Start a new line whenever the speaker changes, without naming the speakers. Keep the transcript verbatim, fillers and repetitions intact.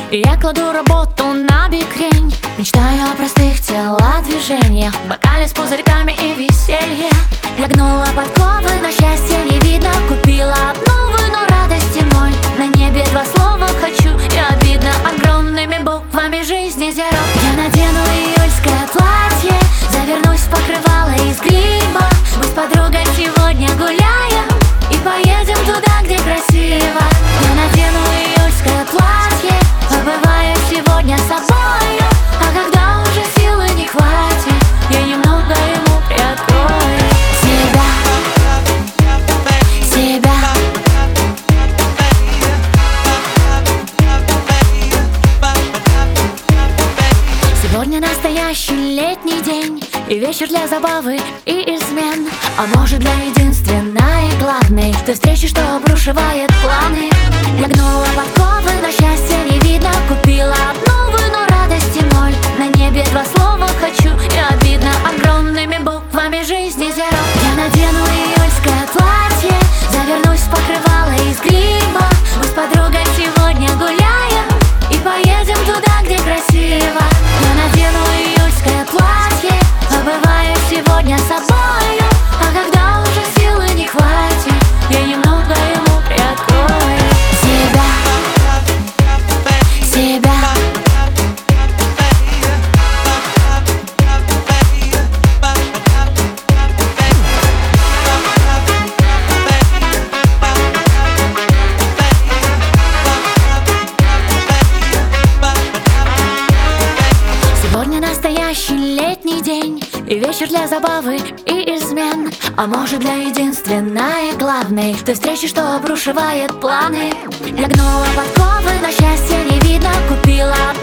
Я кладу работу на бикрень, мечтаю о простых телодвижениях, бокале с пузырьками и веселье. Я гнула подковы, но счастья не видно. Купила обновы, но радости ноль. На небе два слова хочу, и обидно огромными буквами жизни зеро. Я надену июльское платье, завернусь в покрывало из гриба. Мы с подругой сегодня гуляем и поедем туда, где красиво. Я надену июльское платье, побываю сегодня с собою. А когда уже силы не хватит, я немного ему приоткрою себя, себя. Сегодня настоящий летний день, и вечер для забавы и измен. А может, для единственной и главной той встречи, что обрушивает планы. Я гнула подковы, но счастья не видно. Купила обновы, но радости ноль. На небе два слова хочу, и обидно огромными буквами жизни зеро. Я надену июльское платье, завернусь в покрывало из гриба. Мы с подругой сегодня гуляем и поедем туда, где красиво. Я надену июльское платье, побываю сегодня с собою. А когда уже силы не хватит, я немного ему приоткрою себя, себя. Сегодня настоящий летний день, и вечер для забавы и измен. А может, для единственной и главной той встречи, что обрушивает планы. Я гнула подковы, но счастья не видно. Купила